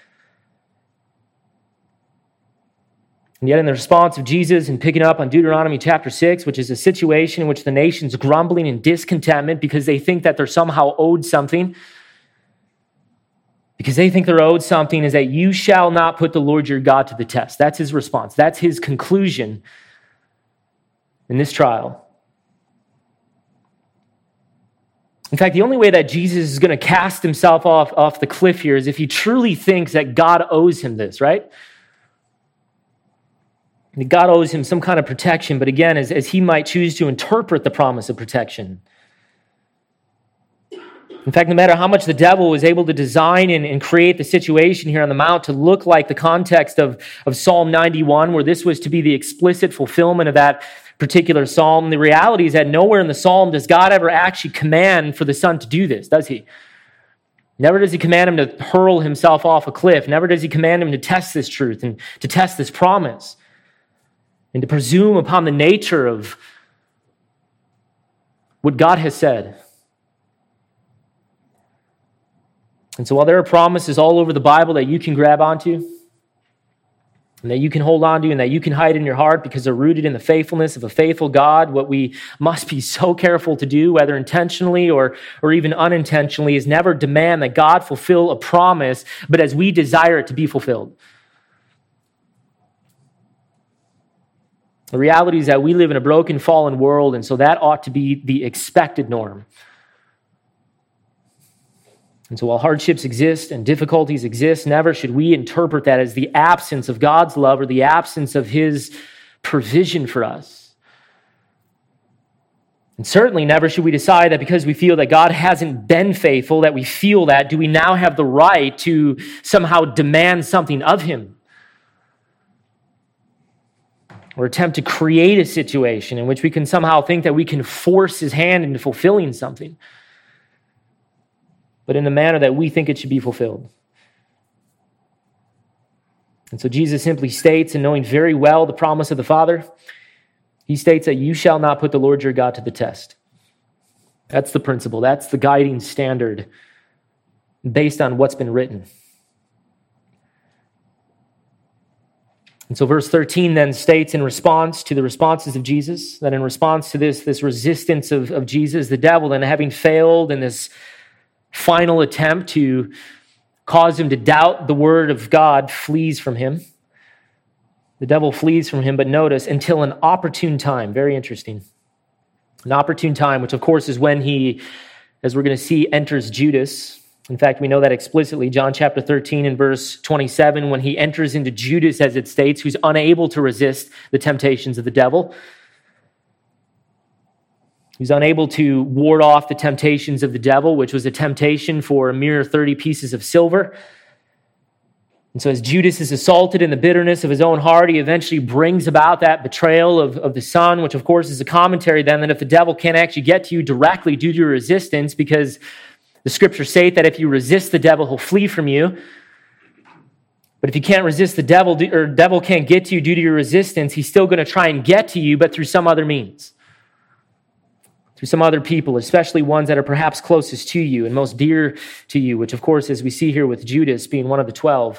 And yet in the response of Jesus and picking up on Deuteronomy chapter six, which is a situation in which the nation's grumbling in discontentment because they think that they're somehow owed something, because they think they're owed something, is that you shall not put the Lord your God to the test. That's his response. That's his conclusion in this trial. In fact, the only way that Jesus is going to cast himself off, off the cliff here is if he truly thinks that God owes him this, right? That God owes him some kind of protection, but again, as, as he might choose to interpret the promise of protection. In fact, no matter how much the devil was able to design and, and create the situation here on the Mount to look like the context of, of Psalm ninety-one, where this was to be the explicit fulfillment of that particular psalm, the reality is that nowhere in the psalm does God ever actually command for the son to do this, does he? Never does he command him to hurl himself off a cliff. Never does he command him to test this truth and to test this promise and to presume upon the nature of what God has said. And so while there are promises all over the Bible that you can grab onto, and that you can hold on to, and that you can hide in your heart because they're rooted in the faithfulness of a faithful God, what we must be so careful to do, whether intentionally or, or even unintentionally, is never demand that God fulfill a promise, but as we desire it to be fulfilled. The reality is that we live in a broken, fallen world, and so that ought to be the expected norm. And so while hardships exist and difficulties exist, never should we interpret that as the absence of God's love or the absence of his provision for us. And certainly never should we decide that because we feel that God hasn't been faithful, that we feel that, do we now have the right to somehow demand something of him? Or attempt to create a situation in which we can somehow think that we can force his hand into fulfilling something, but in the manner that we think it should be fulfilled. And so Jesus simply states, and knowing very well the promise of the Father, he states that you shall not put the Lord your God to the test. That's the principle. That's the guiding standard based on what's been written. And so verse thirteen then states in response to the responses of Jesus, that in response to this, this resistance of, of Jesus, the devil, then having failed in this final attempt to cause him to doubt the word of God, flees from him. The devil flees from him, but notice, until an opportune time. Very interesting. An opportune time, which of course is when he, as we're going to see, enters Judas. In fact, we know that explicitly. John chapter thirteen and verse twenty-seven, when he enters into Judas, as it states, who's unable to resist the temptations of the devil. He's unable to ward off the temptations of the devil, which was a temptation for a mere thirty pieces of silver. And so as Judas is assaulted in the bitterness of his own heart, he eventually brings about that betrayal of, of the Son, which of course is a commentary then that if the devil can't actually get to you directly due to your resistance, because the scriptures say that if you resist the devil, he'll flee from you. But if you can't resist the devil, or devil can't get to you due to your resistance, he's still going to try and get to you, but through some other means. Through some other people, especially ones that are perhaps closest to you and most dear to you, which of course, as we see here with Judas being one of the twelve.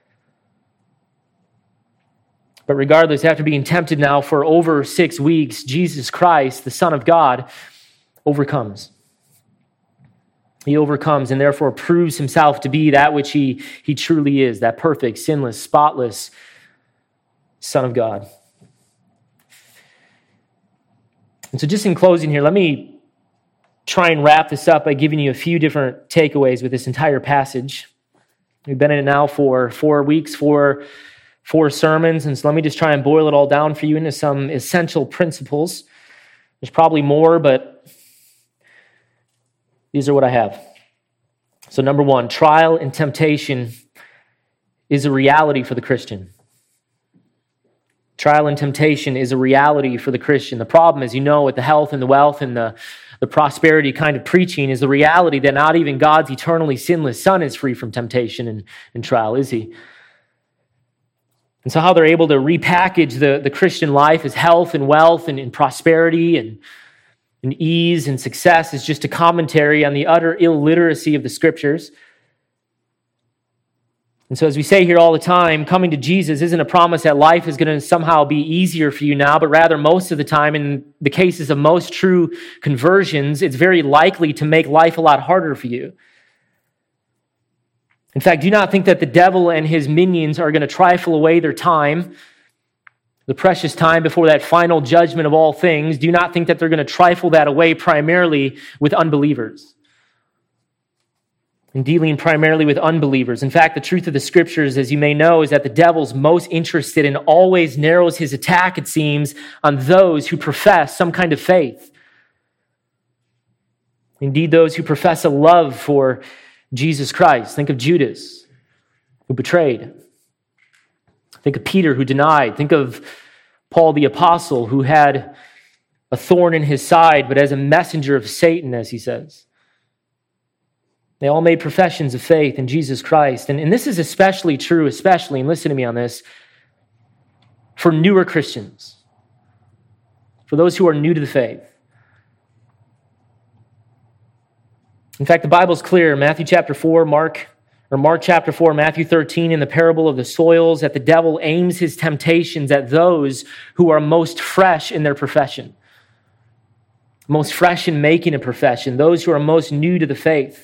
But regardless, after being tempted now for over six weeks, Jesus Christ, the Son of God, overcomes. He overcomes and therefore proves himself to be that which he, he truly is, that perfect, sinless, spotless Son of God. And so just in closing here, let me try and wrap this up by giving you a few different takeaways with this entire passage. We've been in it now for four weeks, four Four sermons, and so let me just try and boil it all down for you into some essential principles. There's probably more, but these are what I have. So number one, trial and temptation is a reality for the Christian. Trial and temptation is a reality for the Christian. The problem, as you know, with the health and the wealth and the, the prosperity kind of preaching is the reality that not even God's eternally sinless Son is free from temptation and, and trial, is he? And so how they're able to repackage the, the Christian life as health and wealth and, and prosperity and, and ease and success is just a commentary on the utter illiteracy of the scriptures. And so as we say here all the time, coming to Jesus isn't a promise that life is going to somehow be easier for you now, but rather most of the time, in the cases of most true conversions, it's very likely to make life a lot harder for you. In fact, do not think that the devil and his minions are going to trifle away their time, the precious time before that final judgment of all things. Do not think that they're going to trifle that away primarily with unbelievers, and dealing primarily with unbelievers. In fact, the truth of the scriptures, as you may know, is that the devil's most interested and always narrows his attack, it seems, on those who profess some kind of faith. Indeed, those who profess a love for Jesus Christ. Think of Judas, who betrayed. Think of Peter, who denied. Think of Paul the apostle, who had a thorn in his side, but as a messenger of Satan, as he says. They all made professions of faith in Jesus Christ. And, and this is especially true, especially, and listen to me on this, for newer Christians, for those who are new to the faith. In fact, the Bible's clear, Matthew chapter four, Mark, or Mark chapter four, Matthew thirteen, in the parable of the soils, that the devil aims his temptations at those who are most fresh in their profession, most fresh in making a profession, those who are most new to the faith.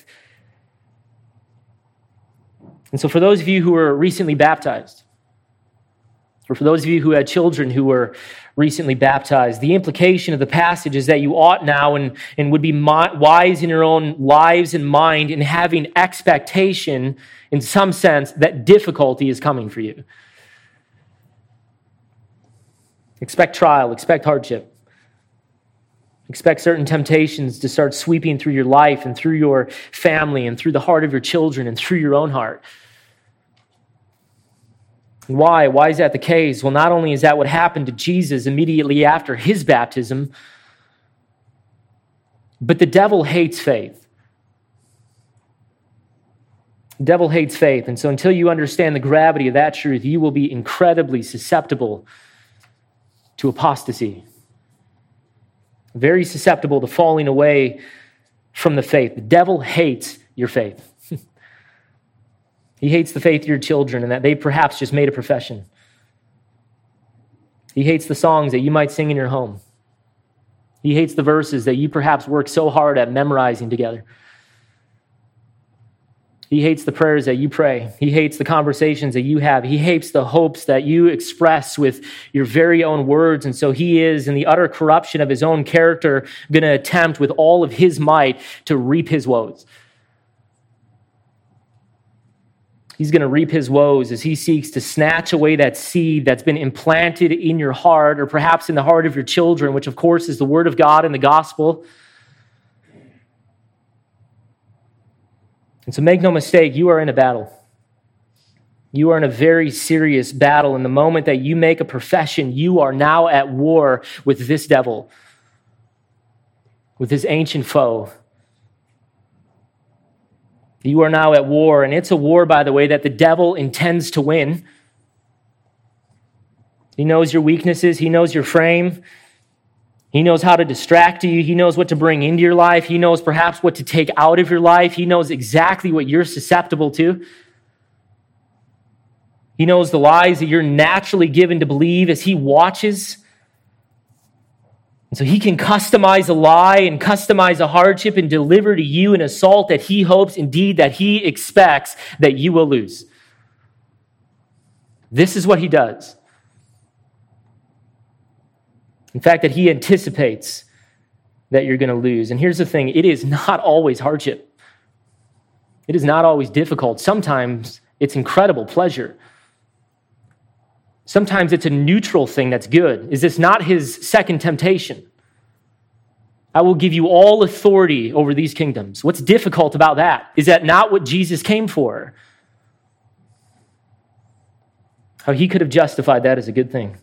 And so for those of you who were recently baptized, or for those of you who had children who were recently baptized, the implication of the passage is that you ought now and, and would be wise in your own lives and mind in having expectation, in some sense, that difficulty is coming for you. Expect trial, expect hardship. Expect certain temptations to start sweeping through your life and through your family and through the heart of your children and through your own heart. And why? Why is that the case? Well, not only is that what happened to Jesus immediately after his baptism, but the devil hates faith. The devil hates faith. And so until you understand the gravity of that truth, you will be incredibly susceptible to apostasy. Very susceptible to falling away from the faith. The devil hates your faith. He hates the faith of your children and that they perhaps just made a profession. He hates the songs that you might sing in your home. He hates the verses that you perhaps work so hard at memorizing together. He hates the prayers that you pray. He hates the conversations that you have. He hates the hopes that you express with your very own words. And so he is, in the utter corruption of his own character, going to attempt with all of his might to reap his woes. He's going to reap his woes as he seeks to snatch away that seed that's been implanted in your heart, or perhaps in the heart of your children, which of course is the word of God and the gospel. And so make no mistake, you are in a battle. You are in a very serious battle. And the moment that you make a profession, you are now at war with this devil, with this ancient foe. You are now at war, and it's a war, by the way, that the devil intends to win. He knows your weaknesses. He knows your frame. He knows how to distract you. He knows what to bring into your life. He knows perhaps what to take out of your life. He knows exactly what you're susceptible to. He knows the lies that you're naturally given to believe as he watches. And so he can customize a lie and customize a hardship and deliver to you an assault that he hopes, indeed, that he expects that you will lose. This is what he does. In fact, that he anticipates that you're going to lose. And here's the thing, it is not always hardship. It is not always difficult. Sometimes it's incredible pleasure. Sometimes it's a neutral thing that's good. Is this not his second temptation? I will give you all authority over these kingdoms. What's difficult about that? Is that not what Jesus came for? How he could have justified that as a good thing.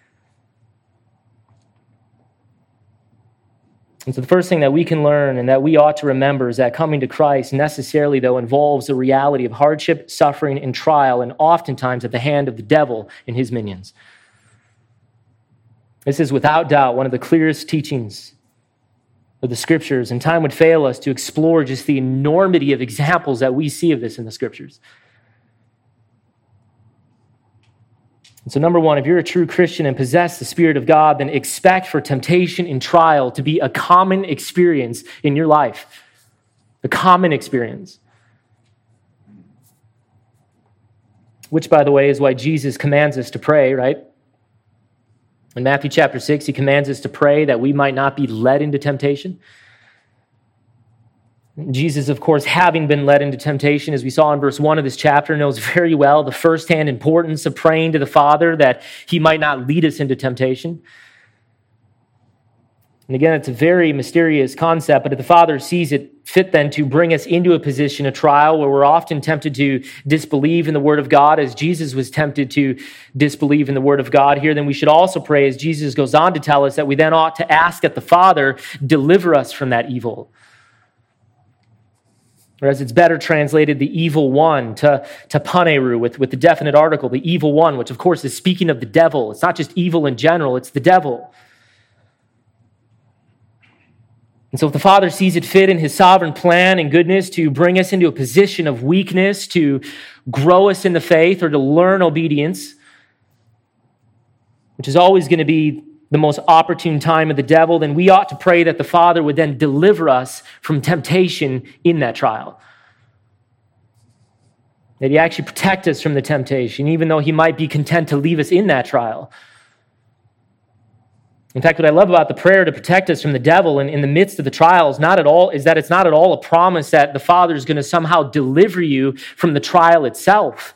And so the first thing that we can learn and that we ought to remember is that coming to Christ necessarily, though, involves the reality of hardship, suffering, and trial, and oftentimes at the hand of the devil and his minions. This is without doubt one of the clearest teachings of the Scriptures, and time would fail us to explore just the enormity of examples that we see of this in the Scriptures. And so number one, if you're a true Christian and possess the Spirit of God, then expect for temptation and trial to be a common experience in your life. A common experience. Which, by the way, is why Jesus commands us to pray, right? In Matthew chapter six, he commands us to pray that we might not be led into temptation. Jesus, of course, having been led into temptation, as we saw in verse one of this chapter, knows very well the firsthand importance of praying to the Father that he might not lead us into temptation. And again, it's a very mysterious concept, but if the Father sees it fit then to bring us into a position of trial where we're often tempted to disbelieve in the Word of God, as Jesus was tempted to disbelieve in the Word of God here, then we should also pray, as Jesus goes on to tell us, that we then ought to ask that the Father deliver us from that evil. Or as it's better translated, the evil one, to, to paneru, with, with the definite article, the evil one, which of course is speaking of the devil. It's not just evil in general, it's the devil. And so if the Father sees it fit in his sovereign plan and goodness to bring us into a position of weakness, to grow us in the faith, or to learn obedience, which is always going to be the most opportune time of the devil, then we ought to pray that the Father would then deliver us from temptation in that trial. That he actually protect us from the temptation, even though he might be content to leave us in that trial. In fact, what I love about the prayer to protect us from the devil in, in the midst of the trials, not at all, is that it's not at all a promise that the Father is going to somehow deliver you from the trial itself.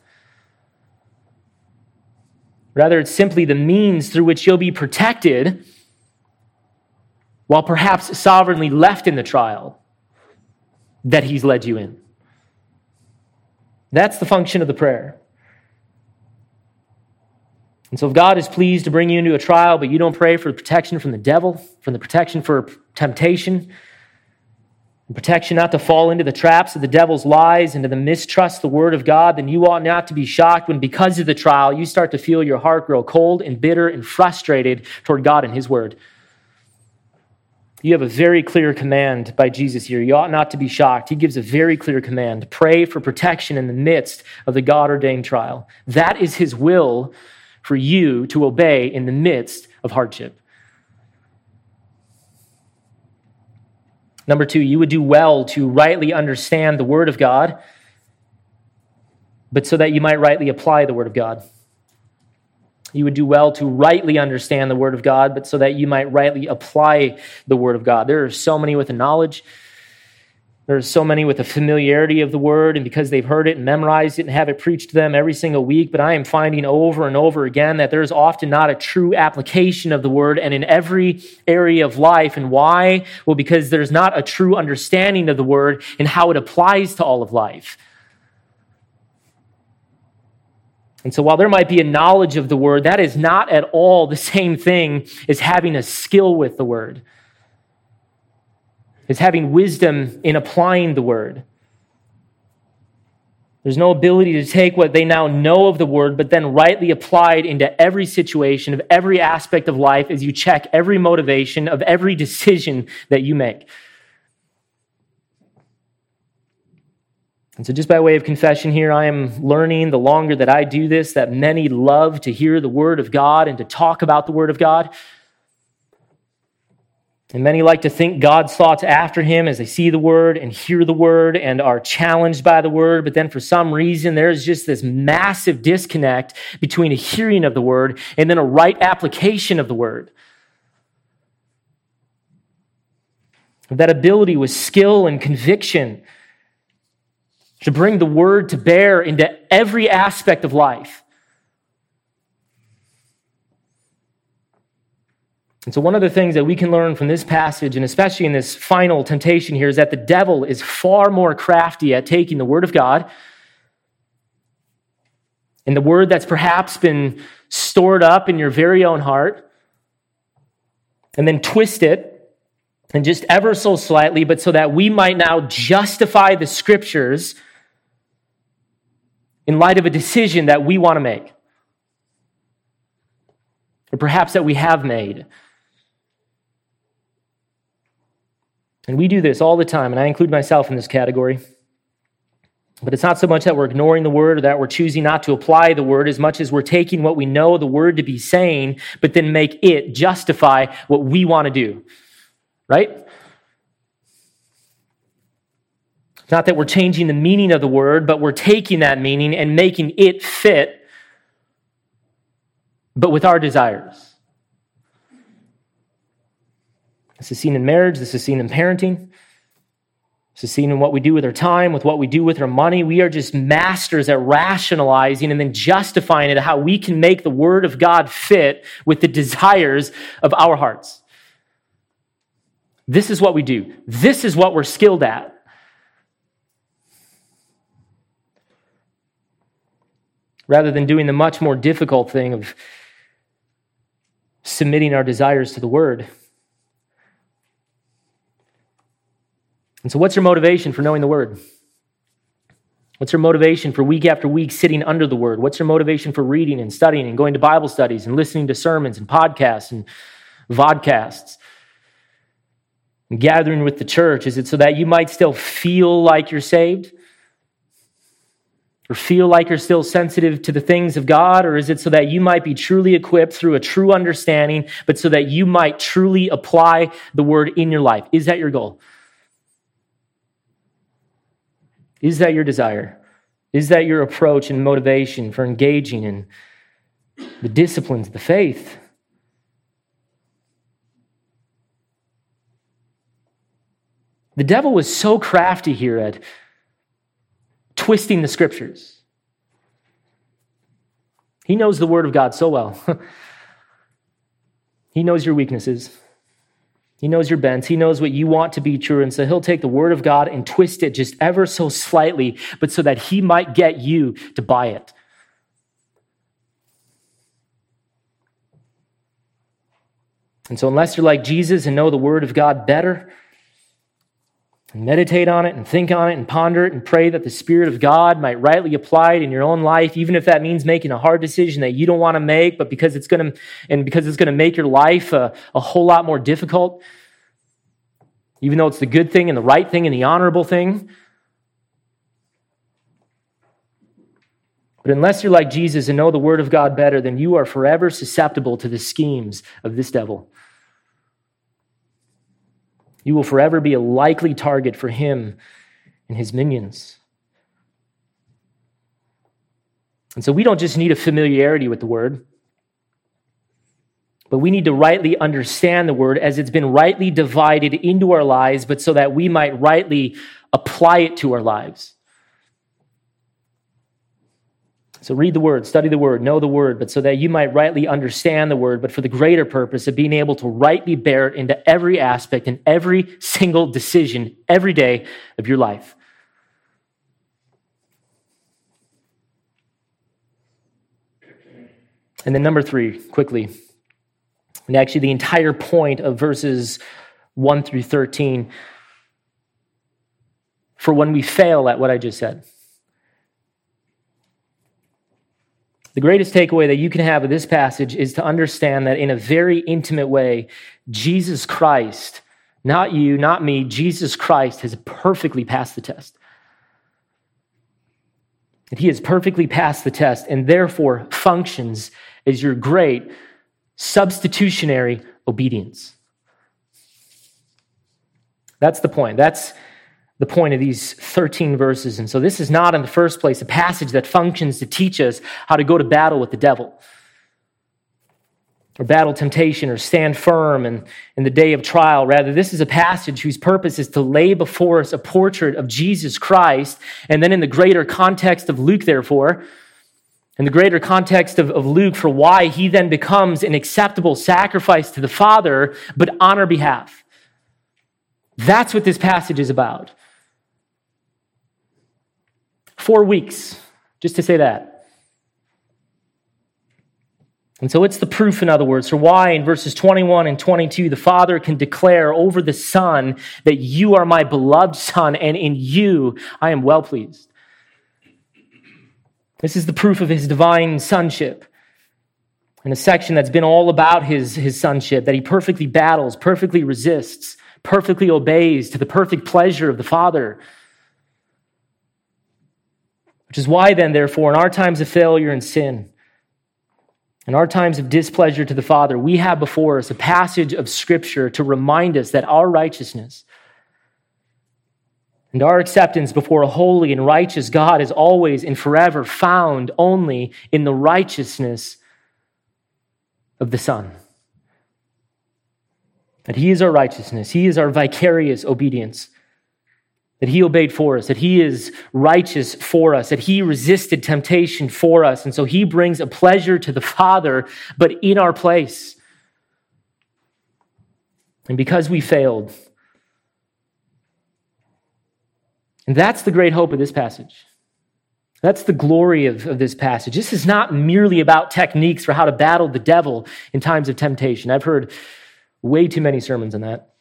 Rather, it's simply the means through which you'll be protected while perhaps sovereignly left in the trial that he's led you in. That's the function of the prayer. And so if God is pleased to bring you into a trial, but you don't pray for protection from the devil, from the protection for temptation, protection not to fall into the traps of the devil's lies and to the mistrust the word of God, then you ought not to be shocked when because of the trial, you start to feel your heart grow cold and bitter and frustrated toward God and his word. You have a very clear command by Jesus here. You ought not to be shocked. He gives a very clear command. Pray for protection in the midst of the God-ordained trial. That is his will for you to obey in the midst of hardship. Number two, you would do well to rightly understand the word of God, but so that you might rightly apply the word of God. You would do well to rightly understand the word of God, but so that you might rightly apply the word of God. There are so many with the knowledge. There are so many with the familiarity of the word, and because they've heard it and memorized it and have it preached to them every single week, but I am finding over and over again that there's often not a true application of the word and in every area of life. And why? Well, because there's not a true understanding of the word and how it applies to all of life. And so while there might be a knowledge of the word, that is not at all the same thing as having a skill with the word. It's having wisdom in applying the word. There's no ability to take what they now know of the word, but then rightly applied into every situation of every aspect of life as you check every motivation of every decision that you make. And so just by way of confession here, I am learning the longer that I do this, that many love to hear the word of God and to talk about the word of God. And many like to think God's thoughts after him as they see the word and hear the word and are challenged by the word. But then for some reason, there's just this massive disconnect between a hearing of the word and then a right application of the word. That ability with skill and conviction to bring the word to bear into every aspect of life. And so one of the things that we can learn from this passage, and especially in this final temptation here, is that the devil is far more crafty at taking the word of God and the word that's perhaps been stored up in your very own heart and then twist it, and just ever so slightly, but so that we might now justify the scriptures in light of a decision that we want to make, or perhaps that we have made. And we do this all the time, and I include myself in this category. But it's not so much that we're ignoring the word or that we're choosing not to apply the word as much as we're taking what we know the word to be saying, but then make it justify what we want to do, right? It's not that we're changing the meaning of the word, but we're taking that meaning and making it fit, but with our desires. This is seen in marriage. This is seen in parenting. This is seen in what we do with our time, with what we do with our money. We are just masters at rationalizing and then justifying it how we can make the word of God fit with the desires of our hearts. This is what we do. This is what we're skilled at. Rather than doing the much more difficult thing of submitting our desires to the word. And so what's your motivation for knowing the word? What's your motivation for week after week sitting under the word? What's your motivation for reading and studying and going to Bible studies and listening to sermons and podcasts and vodcasts and gathering with the church? Is it so that you might still feel like you're saved? Or feel like you're still sensitive to the things of God? Or is it so that you might be truly equipped through a true understanding, but so that you might truly apply the word in your life? Is that your goal? Is that your desire? Is that your approach and motivation for engaging in the disciplines of the faith? The devil was so crafty here at twisting the scriptures. He knows the word of God so well. He knows your weaknesses. He knows your bents. He knows what you want to be true. And so he'll take the word of God and twist it just ever so slightly, but so that he might get you to buy it. And so unless you're like Jesus and know the word of God better, and meditate on it and think on it and ponder it and pray that the Spirit of God might rightly apply it in your own life, even if that means making a hard decision that you don't want to make, but because it's going to, and because it's going to make your life a, a whole lot more difficult, even though it's the good thing and the right thing and the honorable thing. But unless you're like Jesus and know the word of God better, then you are forever susceptible to the schemes of this devil. You will forever be a likely target for him and his minions. And so we don't just need a familiarity with the word, but we need to rightly understand the word as it's been rightly divided into our lives, but so that we might rightly apply it to our lives. So read the word, study the word, know the word, but so that you might rightly understand the word, but for the greater purpose of being able to rightly bear it into every aspect and every single decision every day of your life. And then number three, quickly, and actually the entire point of verses one through thirteen, for when we fail at what I just said. The greatest takeaway that you can have of this passage is to understand that in a very intimate way, Jesus Christ, not you, not me, Jesus Christ has perfectly passed the test. And he has perfectly passed the test and therefore functions as your great substitutionary obedience. That's the point. That's the point of these thirteen verses. And so this is not, in the first place, a passage that functions to teach us how to go to battle with the devil or battle temptation or stand firm in, in the day of trial. Rather, this is a passage whose purpose is to lay before us a portrait of Jesus Christ, and then in the greater context of Luke, therefore, in the greater context of, of Luke, for why he then becomes an acceptable sacrifice to the Father, but on our behalf. That's what this passage is about. Four weeks, just to say that. And so it's the proof, in other words, for why in verses twenty-one and twenty-two, the Father can declare over the Son that you are my beloved Son, and in you I am well pleased. This is the proof of his divine sonship. In a section that's been all about his, his sonship, that he perfectly battles, perfectly resists, perfectly obeys to the perfect pleasure of the Father. Which is why then, therefore, in our times of failure and sin, in our times of displeasure to the Father, we have before us a passage of Scripture to remind us that our righteousness and our acceptance before a holy and righteous God is always and forever found only in the righteousness of the Son. That he is our righteousness, he is our vicarious obedience, that he obeyed for us, that he is righteous for us, that he resisted temptation for us, and so he brings a pleasure to the Father, but in our place. And because we failed, and that's the great hope of this passage. That's the glory of, of this passage. This is not merely about techniques for how to battle the devil in times of temptation. I've heard way too many sermons on that.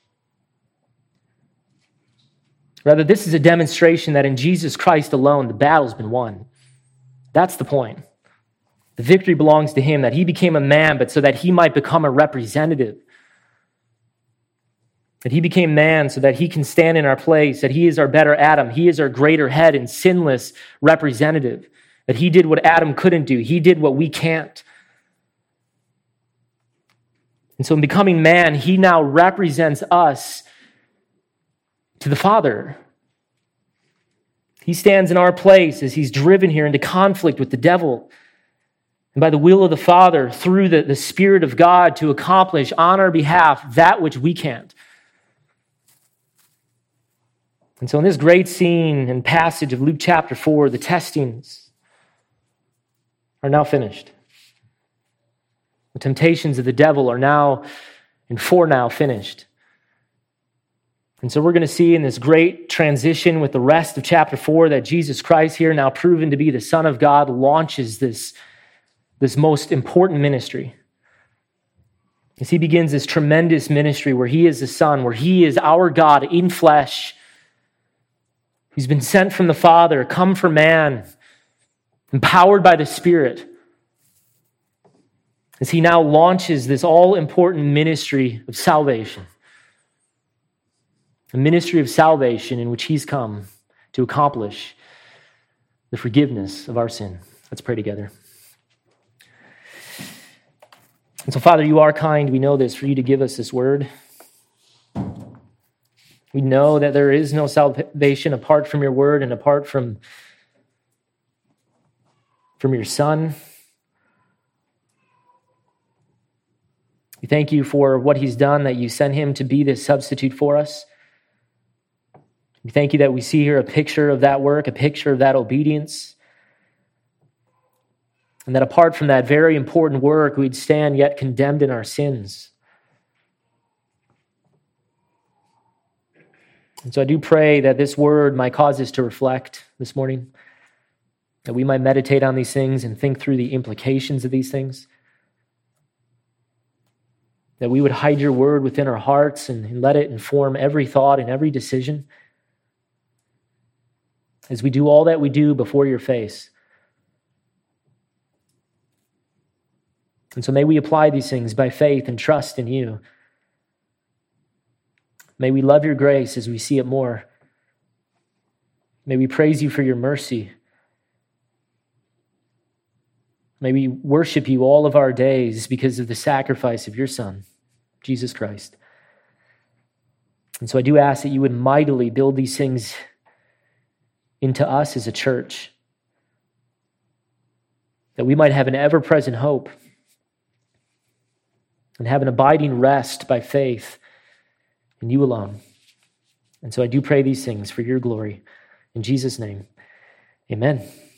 Rather, this is a demonstration that in Jesus Christ alone, the battle's been won. That's the point. The victory belongs to him, that he became a man, but so that he might become a representative. That he became man so that he can stand in our place, that he is our better Adam. He is our greater head and sinless representative. That he did what Adam couldn't do. He did what we can't. And so in becoming man, he now represents us to the Father. He stands in our place as he's driven here into conflict with the devil. And by the will of the Father, through the, the Spirit of God, to accomplish on our behalf that which we can't. And so in this great scene and passage of Luke chapter four, the testings are now finished. The temptations of the devil are now and for now finished. And so we're going to see in this great transition with the rest of chapter four that Jesus Christ here, now proven to be the Son of God, launches this, this most important ministry. As he begins this tremendous ministry where he is the Son, where he is our God in flesh, who's been sent from the Father, come for man, empowered by the Spirit. As he now launches this all-important ministry of salvation. A ministry of salvation in which he's come to accomplish the forgiveness of our sin. Let's pray together. And so, Father, you are kind. We know this, for you to give us this word. We know that there is no salvation apart from your word and apart from, from your Son. We thank you for what he's done, that you sent him to be this substitute for us. We thank you that we see here a picture of that work, a picture of that obedience. And that apart from that very important work, we'd stand yet condemned in our sins. And so I do pray that this word might cause us to reflect this morning, that we might meditate on these things and think through the implications of these things, that we would hide your word within our hearts and, and let it inform every thought and every decision as we do all that we do before your face. And so may we apply these things by faith and trust in you. May we love your grace as we see it more. May we praise you for your mercy. May we worship you all of our days because of the sacrifice of your Son, Jesus Christ. And so I do ask that you would mightily build these things into us as a church, that we might have an ever-present hope and have an abiding rest by faith in you alone. And so I do pray these things for your glory. In Jesus' name, amen.